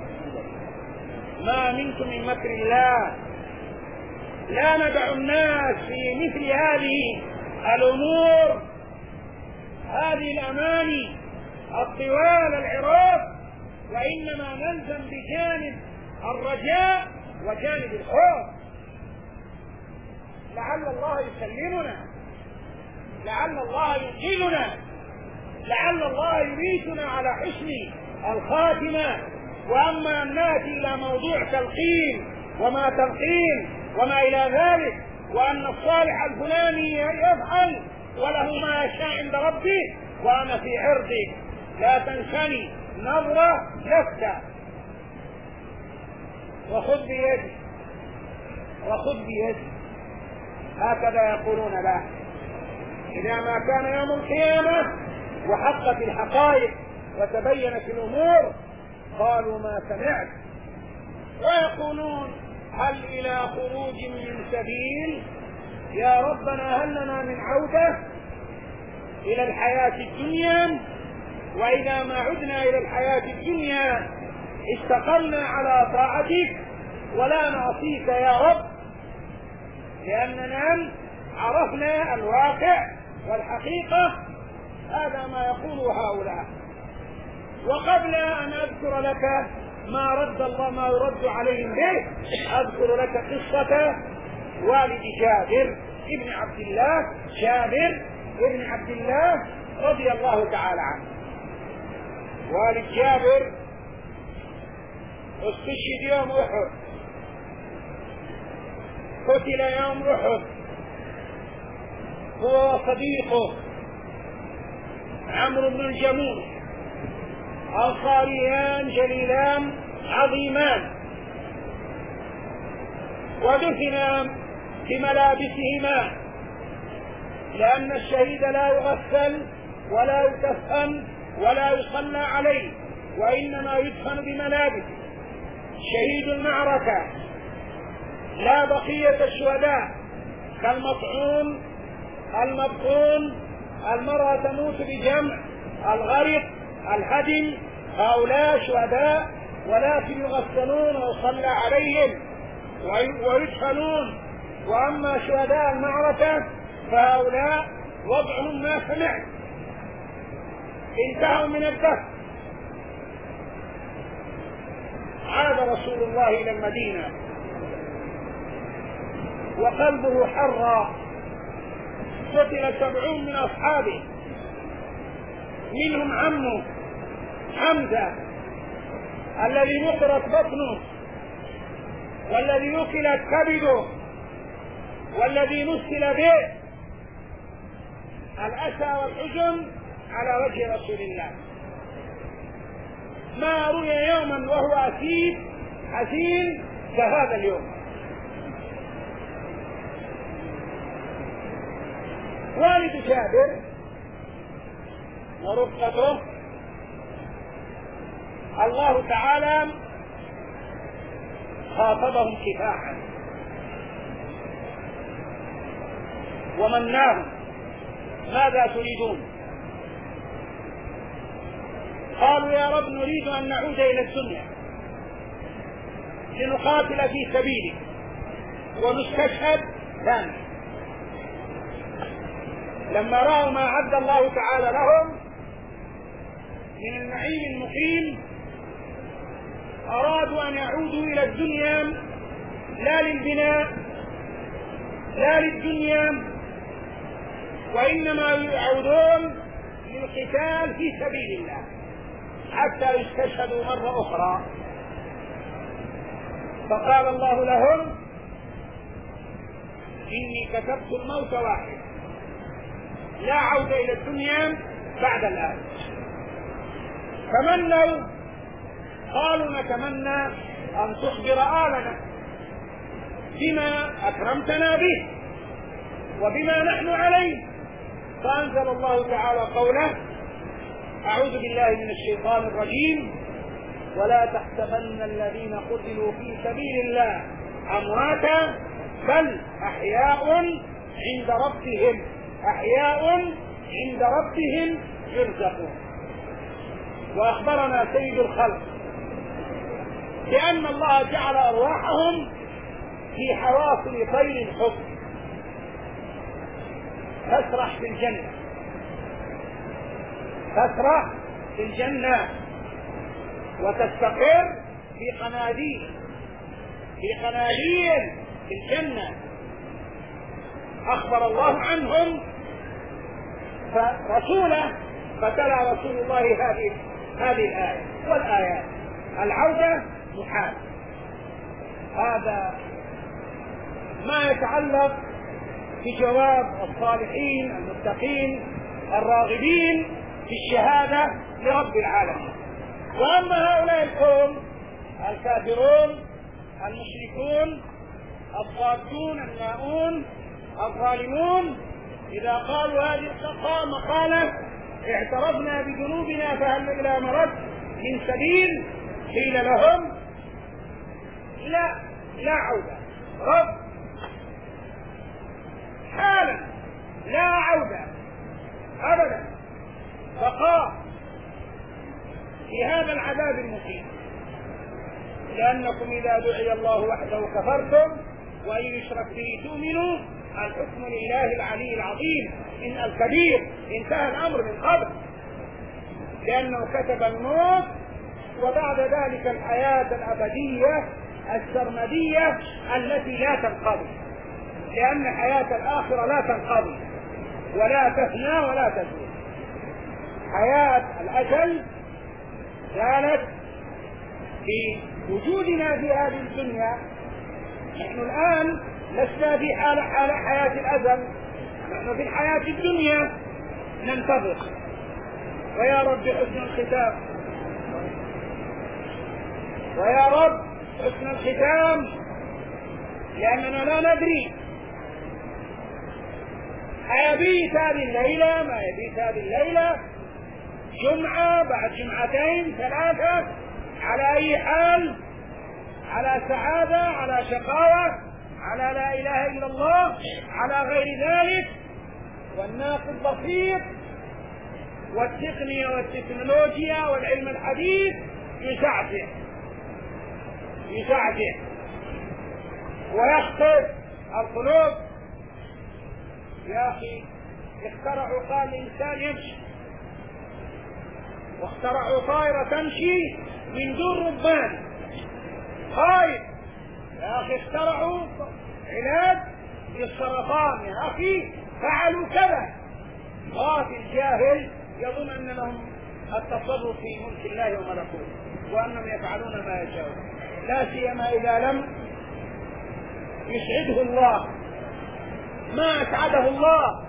ما منت من مكر الله. لا ندع الناس في مثل هذه الأمور، هذه الأماني الطوال العراق، وإنما نلزم بجانب الرجاء وجانب الخوف. لعل الله يسلمنا، لعل الله ينقذنا، لعل الله يميتنا على حسن الخاتمة. وأما أن نأتي إلى موضوع تلقين وما تلقين وما إلى ذلك، وأن الصالح الفلاني يفعل وله ما يشاء عند ربه وأنا في عرضي، لا تنسني نظرة لفتة وخذ بيدي وخذ بيدي، هكذا يقولون له. إذا ما كان يوم القيامة وحقت الحقائق وتبينت الأمور قالوا ما سمعت، ويقولون هل إلى خروج من سبيل؟ يا ربنا هل لنا من عودة إلى الحياة الدنيا؟ وإذا ما عدنا إلى الحياة الدنيا استقلنا على طاعتك ولا نعصيك يا رب، لأننا عرفنا الواقع والحقيقة. هذا ما يقول هؤلاء. وقبل أن أذكر لك ما رد الله ما يرد عليهم به، أذكر لك قصة والد جابر ابن عبد الله، جابر ابن عبد الله رضي الله تعالى عنه. والد جابر استشهد يوم أحد، قتل يوم أحد، هو وصديقه عمرو بن الجموح، أنصاريان جليلان عظيمان، ودفنا بملابسهما، لأن الشهيد لا يغسل ولا يكفن ولا يصلى عليه، وإنما يدفن بملابسه. شهيد المعركة لا بقية الشهداء كالمطعون، المبطون، المرأة تموت بجمع، الغرق، الهدم، هؤلاء شهداء ولكن يغسلون ويصلى عليهم ويدفنون. وأما شهداء المعركة فهؤلاء وضعهم ما سمعت، انتهوا من الدفن. عاد رسول الله إلى المدينة وقلبه حرى. قتل 70 من أصحابه، منهم عمه حمزة الذي نقرت بطنه، والذي أكلت كبده، والذي مثل به الأسى والحزن على وجه رسول الله. ما روي يوما وهو حزين كهذا اليوم. والد جابر ورفقته الله تعالى خاطبهم كفاحا ومناهم: ماذا تريدون؟ قالوا: يا رب نريد أن نعود إلى الدنيا لنقاتل في سبيلك ونستشهد ثاني. لما رأوا ما أعد الله تعالى لهم من النعيم المقيم أرادوا أن يعودوا إلى الدنيا، لا للبناء لا للدنيا، وإنما يعودون للقتال في سبيل الله حتى يستشهدوا مرة أخرى. فقال الله لهم: إني كتبت الموت واحد، لا عودة إلى الدنيا بعد الآن. تمنوا، قالوا: نتمنى أن تخبر آلنا بما أكرمتنا به وبما نحن عليه. فأنزل الله تعالى قوله: أعوذ بالله من الشيطان الرجيم: ولا تحسبن الذين قتلوا في سبيل الله أمواتا بل أحياء عند ربهم يرزقون. وأخبرنا سيد الخلق بأن الله جعل أرواحهم في حواصل طير الحب تسرح في الجنة وتستقر في قناديل في الجنة. أخبر الله عنهم فرسوله، فتلا رسول الله هذه الآية والآيات: العودة محال. هذا ما يتعلق بجواب الصالحين المتقين الراغبين في الشهادة لرب العالمين. وأما هؤلاء القوم الكافرون المشركون الضالون الناؤون الظالمون، إذا قالوا هذه مقالة: اعترفنا بذنوبنا فهل إلى مرد من سبيل؟ قيل لهم: لا عودة، رب حالا، لا عودة أبدا، بقاء في هذا العذاب المقيم. لأنكم إذا دعي الله وحده كفرتم وإن يشرك به تؤمنوا، الحكم لله العلي العظيم إن الكبير. انتهى الأمر من قبل، لأنه كتب الموت وبعد ذلك الحياة الأبدية السرمدية التي لا تنقضي، لأن حياة الآخرة لا تنقضي ولا تفنى ولا تزول. حياة الأجل كانت في وجودنا في هذه الدنيا. نحن الآن لسنا في حال حياة الأزل، نحن في الحياة الدنيا ننتظر، ويا رب حسن الختام، ويا رب حسن الختام، لأننا لا ندري أيبيت هذه الليلة ما يبيت هذه الليلة، جمعة بعد جمعتين ثلاثة، على أي حال، على سعادة، على شقاوة، على لا إله إلا الله، على غير ذلك. والناس البسيط والتقنية والتكنولوجيا والعلم الحديث يساعده ويخطف القلوب. يا أخي اخترعوا، قال الإنسان يمشي، واخترعوا طائرة تمشي من دون ربان، طائر. يا أخي اخترعوا علاج للسرطان، يا أخي فعلوا كذا. غافل جاهل يظن أن لهم التصرف في ملك الله وملكوته، وأنهم يفعلون ما يشاءون، لا سيما إذا لم يسعده الله، ما أسعده الله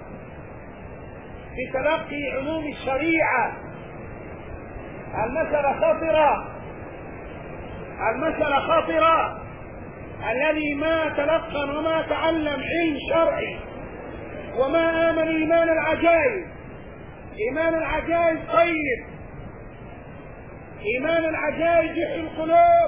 بتلقي علوم الشريعة. المسألة خطرة. الذي ما تلقن وما تعلم علم شرعي وما آمن إيمان العجائز، إيمان العجائز طيب، إيمان العجائز يحيي القلوب،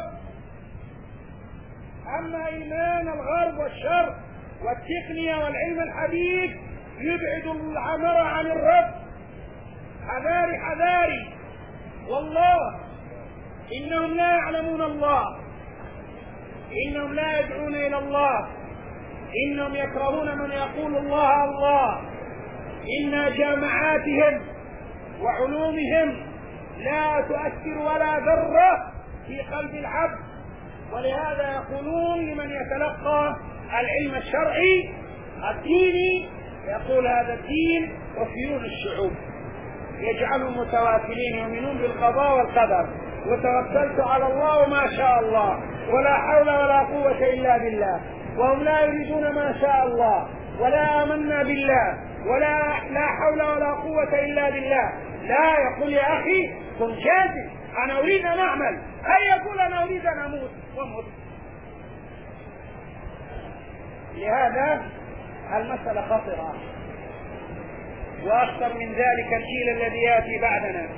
أما إيمان الغرب والشرق والتقنية والعلم الحديث يبعد العمر عن الرب. حذاري حذاري، والله إنهم لا يعلمون الله، إنهم لا يدعون إلى الله، إنهم يكرهون من يقول الله الله. إن جامعاتهم وعلومهم لا تؤثر ولا ذرة في قلب العبد، ولهذا يقولون لمن يتلقى العلم الشرعي الديني، يقول هذا الدين وفيون الشعوب، يجعلهم متواكلين يؤمنون بالقضاء والقدر، وتوكلت على الله وما شاء الله ولا حول ولا قوة إلا بالله، وهم لا يريدون ما شاء الله ولا آمنا بالله ولا حول ولا قوة إلا بالله. لا، يقول يا أخي كن جازم، أنا أريد أن أعمل، هل يقول أنا أريد أن أموت وأموت. لهذا المسألة خطرة. وأكثر من ذلك الجيل الذي يأتي بعدنا،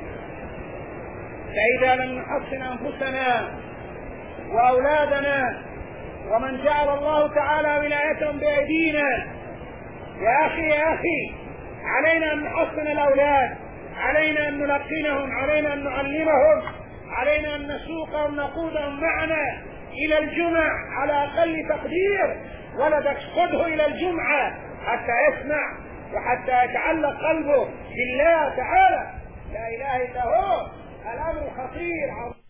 فإذا لم نحصن أنفسنا وأولادنا ومن جعل الله تعالى ولايتهم بأيدينا، يا أخي علينا أن نحصن الأولاد، علينا أن نلقنهم، علينا أن نعلمهم، علينا أن نسوقهم نقودهم معنا إلى الجمع على أقل تقدير. ولدك خذه إلى الجمعة حتى يسمع وحتى يتعلق قلبه بالله تعالى، لا إله إلا هو. الأمر خطير.